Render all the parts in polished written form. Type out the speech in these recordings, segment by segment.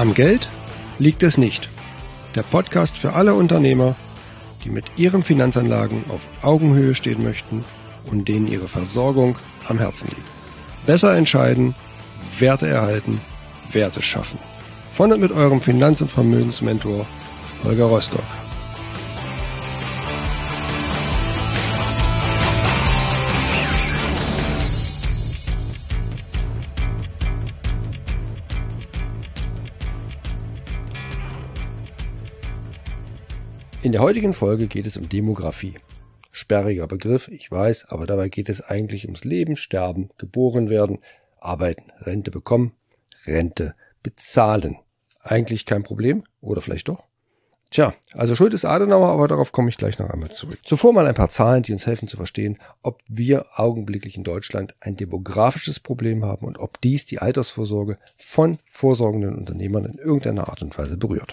Am Geld liegt es nicht. Der Podcast für alle Unternehmer, die mit ihren Finanzanlagen auf Augenhöhe stehen möchten und denen ihre Versorgung am Herzen liegt. Besser entscheiden, Werte erhalten, Werte schaffen. Von und mit eurem Finanz- und Vermögensmentor Holger Rostock. In der heutigen Folge geht es um Demografie. Sperriger Begriff, ich weiß, aber dabei geht es eigentlich ums Leben, Sterben, geboren werden, arbeiten, Rente bekommen, Rente bezahlen. Eigentlich kein Problem, oder vielleicht doch? Tja, also schuld ist Adenauer, aber darauf komme ich gleich noch einmal zurück. Zuvor mal ein paar Zahlen, die uns helfen zu verstehen, ob wir augenblicklich in Deutschland ein demografisches Problem haben und ob dies die Altersvorsorge von vorsorgenden Unternehmern in irgendeiner Art und Weise berührt.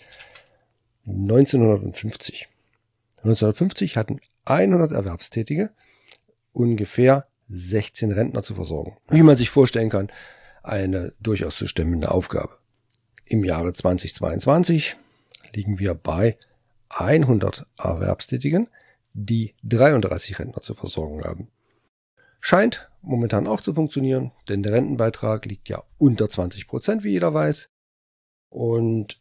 1950 hatten 100 Erwerbstätige ungefähr 16 Rentner zu versorgen. Wie man sich vorstellen kann, eine durchaus zu stemmende Aufgabe. Im Jahre 2022 liegen wir bei 100 Erwerbstätigen, die 33 Rentner zu versorgen haben. Scheint momentan auch zu funktionieren, denn der Rentenbeitrag liegt ja unter 20%, wie jeder weiß. Und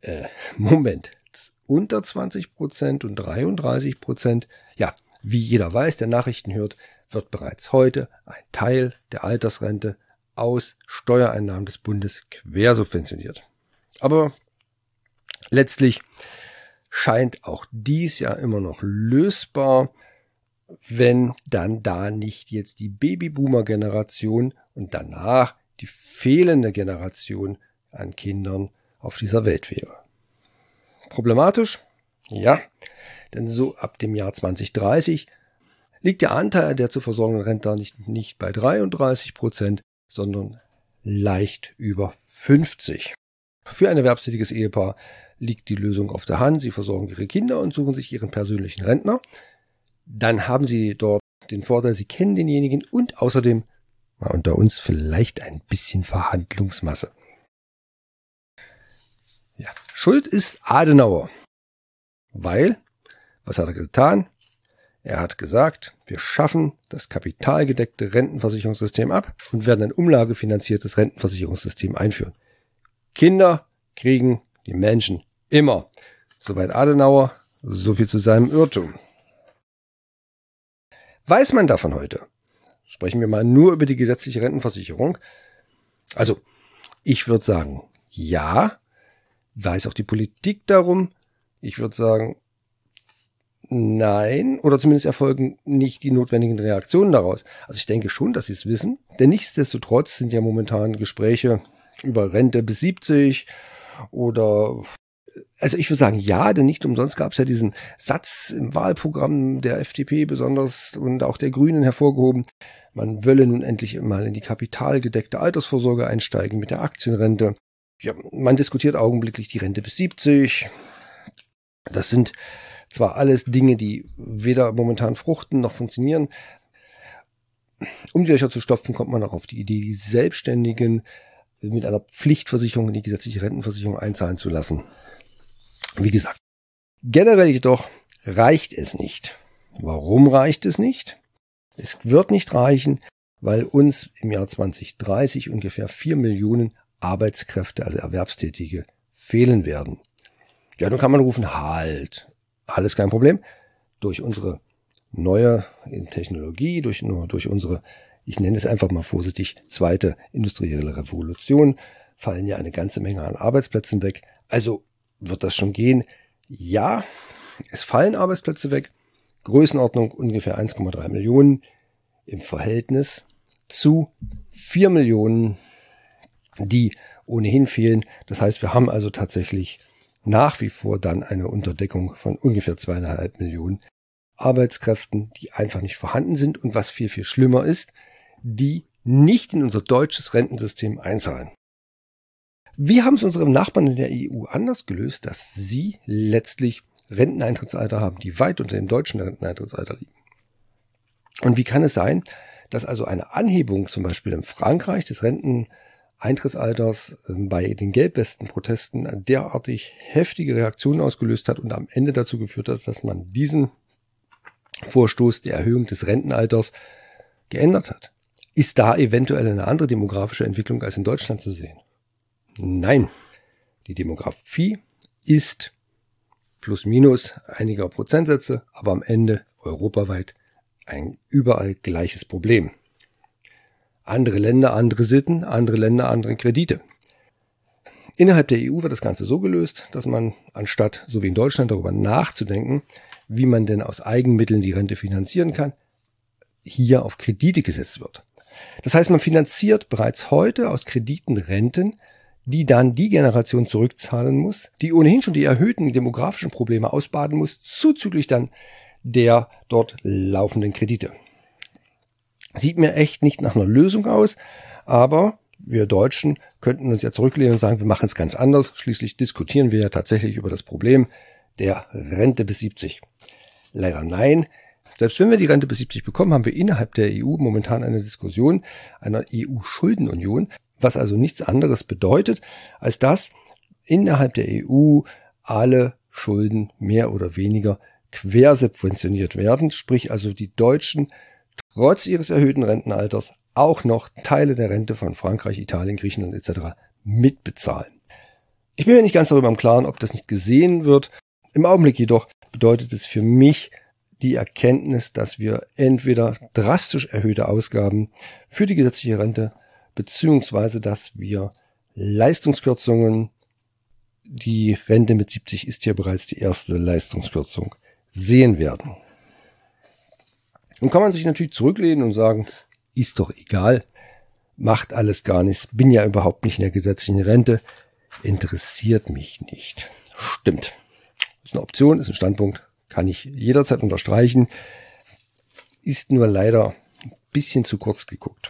unter 20% und 33%, ja, wie jeder weiß, der Nachrichten hört, wird bereits heute ein Teil der Altersrente aus Steuereinnahmen des Bundes quersubventioniert. Aber letztlich scheint auch dies ja immer noch lösbar, wenn dann da nicht jetzt die Babyboomer-Generation und danach die fehlende Generation an Kindern auf dieser Welt wäre. Problematisch? Ja, denn so ab dem Jahr 2030 liegt der Anteil der zu versorgenden Rentner nicht bei 33%, sondern leicht über 50%. Für ein erwerbstätiges Ehepaar liegt die Lösung auf der Hand. Sie versorgen ihre Kinder und suchen sich ihren persönlichen Rentner. Dann haben sie dort den Vorteil, sie kennen denjenigen und außerdem, mal unter uns, vielleicht ein bisschen Verhandlungsmasse. Ja, schuld ist Adenauer. Weil, was hat er getan? Er hat gesagt, wir schaffen das kapitalgedeckte Rentenversicherungssystem ab und werden ein umlagefinanziertes Rentenversicherungssystem einführen. Kinder kriegen die Menschen immer. Soweit Adenauer, so viel zu seinem Irrtum. Weiß man davon heute? Sprechen wir mal nur über die gesetzliche Rentenversicherung. Also, ich würde sagen, ja. Weiß auch die Politik darum? Ich würde sagen, nein, oder zumindest erfolgen nicht die notwendigen Reaktionen daraus. Also ich denke schon, dass sie es wissen, denn nichtsdestotrotz sind ja momentan Gespräche über Rente bis 70 oder, also ich würde sagen ja, denn nicht umsonst gab es ja diesen Satz im Wahlprogramm der FDP besonders und auch der Grünen hervorgehoben, man wolle nun endlich mal in die kapitalgedeckte Altersvorsorge einsteigen mit der Aktienrente. Ja, man diskutiert augenblicklich die Rente bis 70. Das sind zwar alles Dinge, die weder momentan fruchten noch funktionieren. Um die Löcher zu stopfen, kommt man auch auf die Idee, die Selbstständigen mit einer Pflichtversicherung in die gesetzliche Rentenversicherung einzahlen zu lassen. Wie gesagt, generell jedoch reicht es nicht. Warum reicht es nicht? Es wird nicht reichen, weil uns im Jahr 2030 ungefähr 4 Millionen Arbeitskräfte, also Erwerbstätige, fehlen werden. Ja, nun kann man rufen, halt, alles kein Problem. Durch unsere neue Technologie, durch unsere, ich nenne es einfach mal vorsichtig, zweite industrielle Revolution, fallen ja eine ganze Menge an Arbeitsplätzen weg. Also wird das schon gehen? Ja, es fallen Arbeitsplätze weg. Größenordnung ungefähr 1,3 Millionen im Verhältnis zu 4 Millionen, die ohnehin fehlen. Das heißt, wir haben also tatsächlich nach wie vor dann eine Unterdeckung von ungefähr 2,5 Millionen Arbeitskräften, die einfach nicht vorhanden sind und was viel, viel schlimmer ist, die nicht in unser deutsches Rentensystem einzahlen. Wie haben es unsere Nachbarn in der EU anders gelöst, dass sie letztlich Renteneintrittsalter haben, die weit unter dem deutschen Renteneintrittsalter liegen? Und wie kann es sein, dass also eine Anhebung zum Beispiel in Frankreich des Rentenalters Eintrittsalters bei den Gelbwesten-Protesten derartig heftige Reaktionen ausgelöst hat und am Ende dazu geführt hat, dass man diesen Vorstoß der Erhöhung des Rentenalters geändert hat. Ist da eventuell eine andere demografische Entwicklung als in Deutschland zu sehen? Nein, die Demografie ist plus minus einiger Prozentsätze, aber am Ende europaweit ein überall gleiches Problem. Andere Länder, andere Sitten, andere Länder, andere Kredite. Innerhalb der EU wird das Ganze so gelöst, dass man anstatt, so wie in Deutschland, darüber nachzudenken, wie man denn aus Eigenmitteln die Rente finanzieren kann, hier auf Kredite gesetzt wird. Das heißt, man finanziert bereits heute aus Krediten Renten, die dann die Generation zurückzahlen muss, die ohnehin schon die erhöhten demografischen Probleme ausbaden muss, zuzüglich dann der dort laufenden Kredite. Sieht mir echt nicht nach einer Lösung aus, aber wir Deutschen könnten uns ja zurücklehnen und sagen, wir machen es ganz anders. Schließlich diskutieren wir ja tatsächlich über das Problem der Rente bis 70. Leider nein. Selbst wenn wir die Rente bis 70 bekommen, haben wir innerhalb der EU momentan eine Diskussion einer EU-Schuldenunion, was also nichts anderes bedeutet, als dass innerhalb der EU alle Schulden mehr oder weniger quersubventioniert werden, sprich also die Deutschen trotz ihres erhöhten Rentenalters auch noch Teile der Rente von Frankreich, Italien, Griechenland etc. mitbezahlen. Ich bin mir nicht ganz darüber im Klaren, ob das nicht gesehen wird. Im Augenblick jedoch bedeutet es für mich die Erkenntnis, dass wir entweder drastisch erhöhte Ausgaben für die gesetzliche Rente beziehungsweise dass wir Leistungskürzungen, die Rente mit 70 ist ja bereits die erste Leistungskürzung, sehen werden. Nun kann man sich natürlich zurücklehnen und sagen, ist doch egal, macht alles gar nichts, bin ja überhaupt nicht in der gesetzlichen Rente, interessiert mich nicht. Stimmt. Ist eine Option, ist ein Standpunkt, kann ich jederzeit unterstreichen, ist nur leider ein bisschen zu kurz geguckt.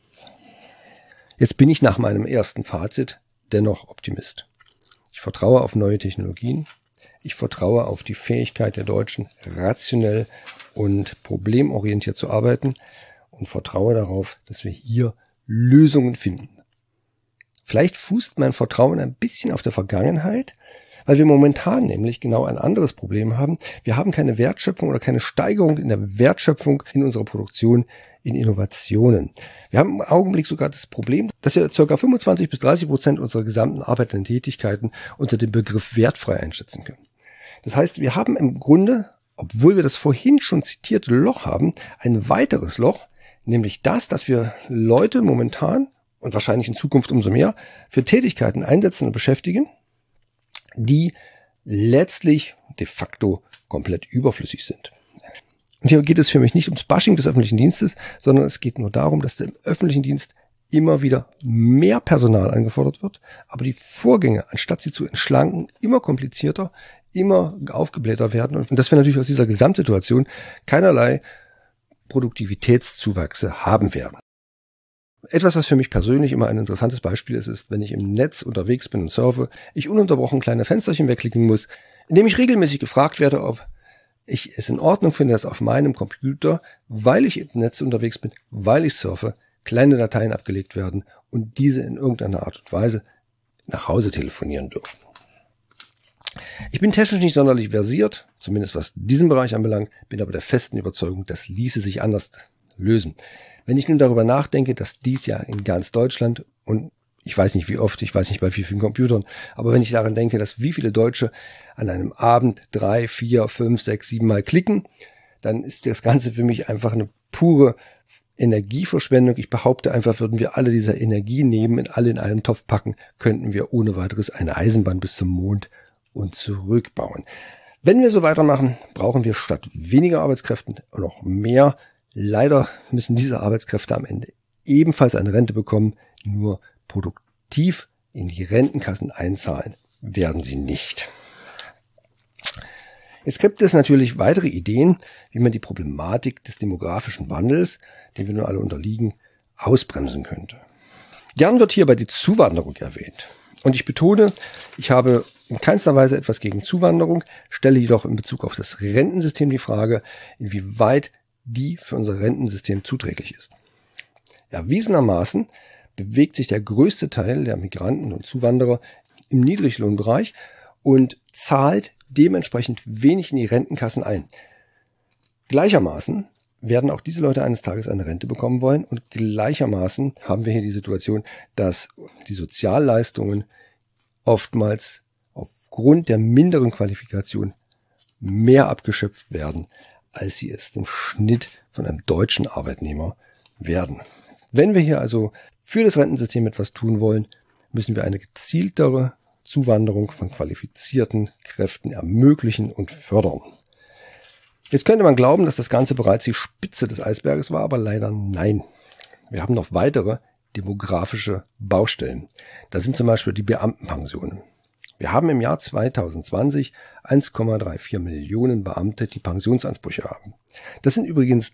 Jetzt bin ich nach meinem ersten Fazit dennoch Optimist. Ich vertraue auf neue Technologien. Ich vertraue auf die Fähigkeit der Deutschen, rationell und problemorientiert zu arbeiten und vertraue darauf, dass wir hier Lösungen finden. Vielleicht fußt mein Vertrauen ein bisschen auf der Vergangenheit, weil wir momentan nämlich genau ein anderes Problem haben. Wir haben keine Wertschöpfung oder keine Steigerung in der Wertschöpfung in unserer Produktion, in Innovationen. Wir haben im Augenblick sogar das Problem, dass wir ca. 25-30% unserer gesamten arbeitenden Tätigkeiten unter dem Begriff wertfrei einschätzen können. Das heißt, wir haben im Grunde, obwohl wir das vorhin schon zitierte Loch haben, ein weiteres Loch, nämlich das, dass wir Leute momentan und wahrscheinlich in Zukunft umso mehr für Tätigkeiten einsetzen und beschäftigen, die letztlich de facto komplett überflüssig sind. Und hier geht es für mich nicht ums Bashing des öffentlichen Dienstes, sondern es geht nur darum, dass im öffentlichen Dienst immer wieder mehr Personal angefordert wird, aber die Vorgänge, anstatt sie zu entschlanken, immer komplizierter, immer aufgeblähter werden und dass wir natürlich aus dieser Gesamtsituation keinerlei Produktivitätszuwachse haben werden. Etwas, was für mich persönlich immer ein interessantes Beispiel ist, wenn ich im Netz unterwegs bin und surfe, ich ununterbrochen kleine Fensterchen wegklicken muss, indem ich regelmäßig gefragt werde, ob ich es in Ordnung finde, dass auf meinem Computer, weil ich im Netz unterwegs bin, weil ich surfe, kleine Dateien abgelegt werden und diese in irgendeiner Art und Weise nach Hause telefonieren dürfen. Ich bin technisch nicht sonderlich versiert, zumindest was diesen Bereich anbelangt, bin aber der festen Überzeugung, das ließe sich anders lösen. Wenn ich nun darüber nachdenke, dass dies ja in ganz Deutschland und ich weiß nicht wie oft, ich weiß nicht bei wie vielen Computern, aber wenn ich daran denke, dass wie viele Deutsche an einem Abend 3, 4, 5, 6, 7 Mal klicken, dann ist das Ganze für mich einfach eine pure Energieverschwendung. Ich behaupte einfach, würden wir alle diese Energie nehmen und alle in einen Topf packen, könnten wir ohne weiteres eine Eisenbahn bis zum Mond und zurückbauen. Wenn wir so weitermachen, brauchen wir statt weniger Arbeitskräften noch mehr. Leider müssen diese Arbeitskräfte am Ende ebenfalls eine Rente bekommen, nur produktiv in die Rentenkassen einzahlen werden sie nicht. Jetzt gibt es natürlich weitere Ideen, wie man die Problematik des demografischen Wandels, dem wir nun alle unterliegen, ausbremsen könnte. Gern wird hierbei die Zuwanderung erwähnt. Und ich betone, ich habe in keinster Weise etwas gegen Zuwanderung, stelle jedoch in Bezug auf das Rentensystem die Frage, inwieweit die für unser Rentensystem zuträglich ist. Erwiesenermaßen bewegt sich der größte Teil der Migranten und Zuwanderer im Niedriglohnbereich und zahlt dementsprechend wenig in die Rentenkassen ein. Gleichermaßen werden auch diese Leute eines Tages eine Rente bekommen wollen und gleichermaßen haben wir hier die Situation, dass die Sozialleistungen oftmals aufgrund der minderen Qualifikation mehr abgeschöpft werden, als sie es im Schnitt von einem deutschen Arbeitnehmer werden. Wenn wir hier also für das Rentensystem etwas tun wollen, müssen wir eine gezieltere Zuwanderung von qualifizierten Kräften ermöglichen und fördern. Jetzt könnte man glauben, dass das Ganze bereits die Spitze des Eisberges war, aber leider nein. Wir haben noch weitere demografische Baustellen. Das sind zum Beispiel die Beamtenpensionen. Wir haben im Jahr 2020 1,34 Millionen Beamte, die Pensionsansprüche haben. Das sind übrigens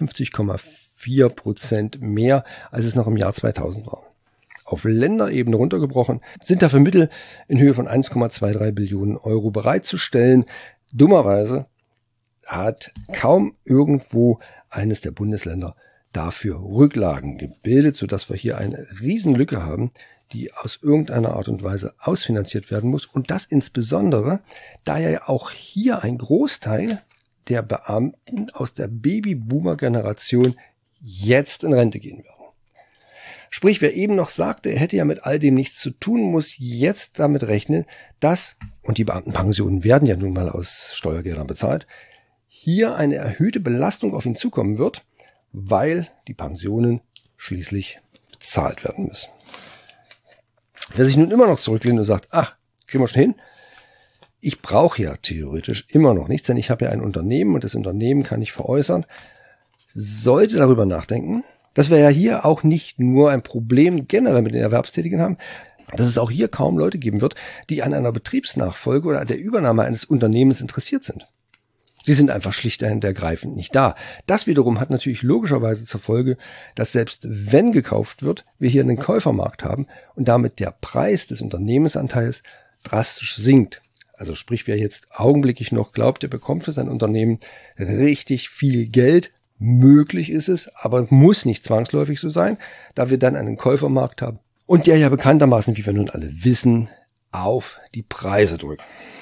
53,4% mehr, als es noch im Jahr 2000 war. Auf Länderebene runtergebrochen sind dafür Mittel in Höhe von 1,23 Billionen Euro bereitzustellen. Dummerweise hat kaum irgendwo eines der Bundesländer dafür Rücklagen gebildet, sodass wir hier eine Riesenlücke haben, die aus irgendeiner Art und Weise ausfinanziert werden muss. Und das insbesondere, da ja auch hier ein Großteil der Beamten aus der Babyboomer-Generation jetzt in Rente gehen werden. Sprich, wer eben noch sagte, er hätte ja mit all dem nichts zu tun, muss jetzt damit rechnen, dass, und die Beamtenpensionen werden ja nun mal aus Steuergeldern bezahlt, hier eine erhöhte Belastung auf ihn zukommen wird, weil die Pensionen schließlich bezahlt werden müssen. Wer sich nun immer noch zurücklehnt und sagt, ach, kriegen wir schon hin, ich brauche ja theoretisch immer noch nichts, denn ich habe ja ein Unternehmen und das Unternehmen kann ich veräußern, sollte darüber nachdenken, dass wir ja hier auch nicht nur ein Problem generell mit den Erwerbstätigen haben, dass es auch hier kaum Leute geben wird, die an einer Betriebsnachfolge oder der Übernahme eines Unternehmens interessiert sind. Sie sind einfach schlicht und ergreifend nicht da. Das wiederum hat natürlich logischerweise zur Folge, dass selbst wenn gekauft wird, wir hier einen Käufermarkt haben und damit der Preis des Unternehmensanteils drastisch sinkt. Also sprich, wer jetzt augenblicklich noch glaubt, er bekommt für sein Unternehmen richtig viel Geld, möglich ist es, aber muss nicht zwangsläufig so sein, da wir dann einen Käufermarkt haben und der ja bekanntermaßen, wie wir nun alle wissen, auf die Preise drückt.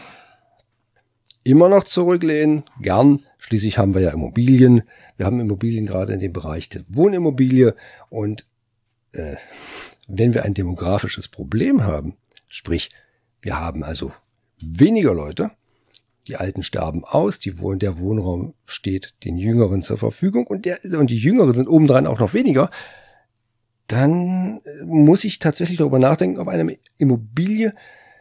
Immer noch zurücklehnen, gern. Schließlich haben wir ja Immobilien. Wir haben Immobilien gerade in dem Bereich der Wohnimmobilie. Und wenn wir ein demografisches Problem haben, sprich, wir haben also weniger Leute, die Alten sterben aus, der Wohnraum steht den Jüngeren zur Verfügung und die Jüngeren sind obendrein auch noch weniger, dann muss ich tatsächlich darüber nachdenken, ob eine Immobilie,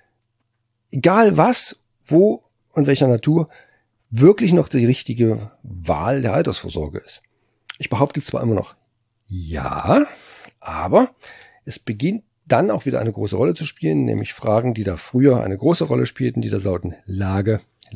egal was, wo und welcher Natur, wirklich noch die richtige Wahl der Altersvorsorge ist. Ich behaupte zwar immer noch, ja, aber es beginnt dann auch wieder eine große Rolle zu spielen, nämlich Fragen, die da früher eine große Rolle spielten, die da lauten Lage,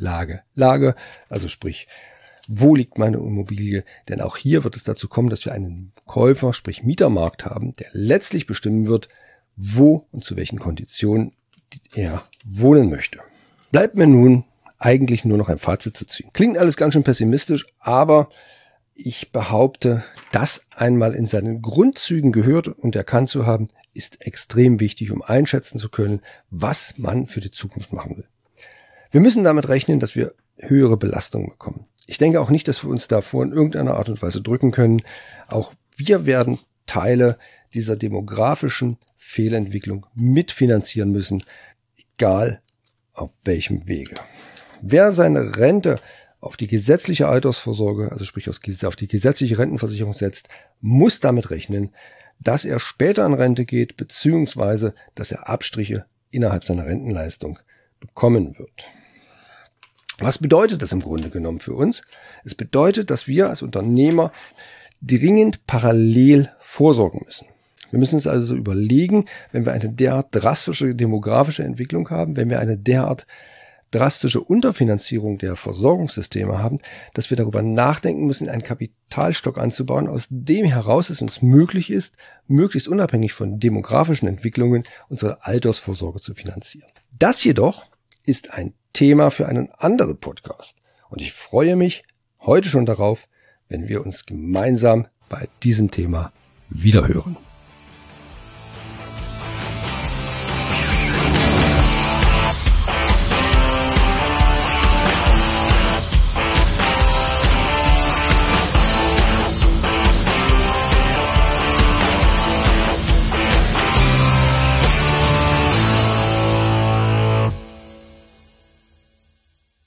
also sprich, wo liegt meine Immobilie? Denn auch hier wird es dazu kommen, dass wir einen Käufer, sprich Mietermarkt haben, der letztlich bestimmen wird, wo und zu welchen Konditionen er wohnen möchte. Bleibt mir nun eigentlich nur noch ein Fazit zu ziehen. Klingt alles ganz schön pessimistisch, aber ich behaupte, das einmal in seinen Grundzügen gehört und erkannt zu haben, ist extrem wichtig, um einschätzen zu können, was man für die Zukunft machen will. Wir müssen damit rechnen, dass wir höhere Belastungen bekommen. Ich denke auch nicht, dass wir uns davor in irgendeiner Art und Weise drücken können. Auch wir werden Teile dieser demografischen Fehlentwicklung mitfinanzieren müssen, egal auf welchem Wege. Wer seine Rente auf die gesetzliche Altersvorsorge, also sprich auf die gesetzliche Rentenversicherung setzt, muss damit rechnen, dass er später in Rente geht, beziehungsweise dass er Abstriche innerhalb seiner Rentenleistung bekommen wird. Was bedeutet das im Grunde genommen für uns? Es bedeutet, dass wir als Unternehmer dringend parallel vorsorgen müssen. Wir müssen uns also überlegen, wenn wir eine derart drastische demografische Entwicklung haben, wenn wir eine derart drastische Unterfinanzierung der Versorgungssysteme haben, dass wir darüber nachdenken müssen, einen Kapitalstock anzubauen, aus dem heraus es uns möglich ist, möglichst unabhängig von demografischen Entwicklungen unsere Altersvorsorge zu finanzieren. Das jedoch ist ein Thema für einen anderen Podcast. Und ich freue mich heute schon darauf, wenn wir uns gemeinsam bei diesem Thema wiederhören.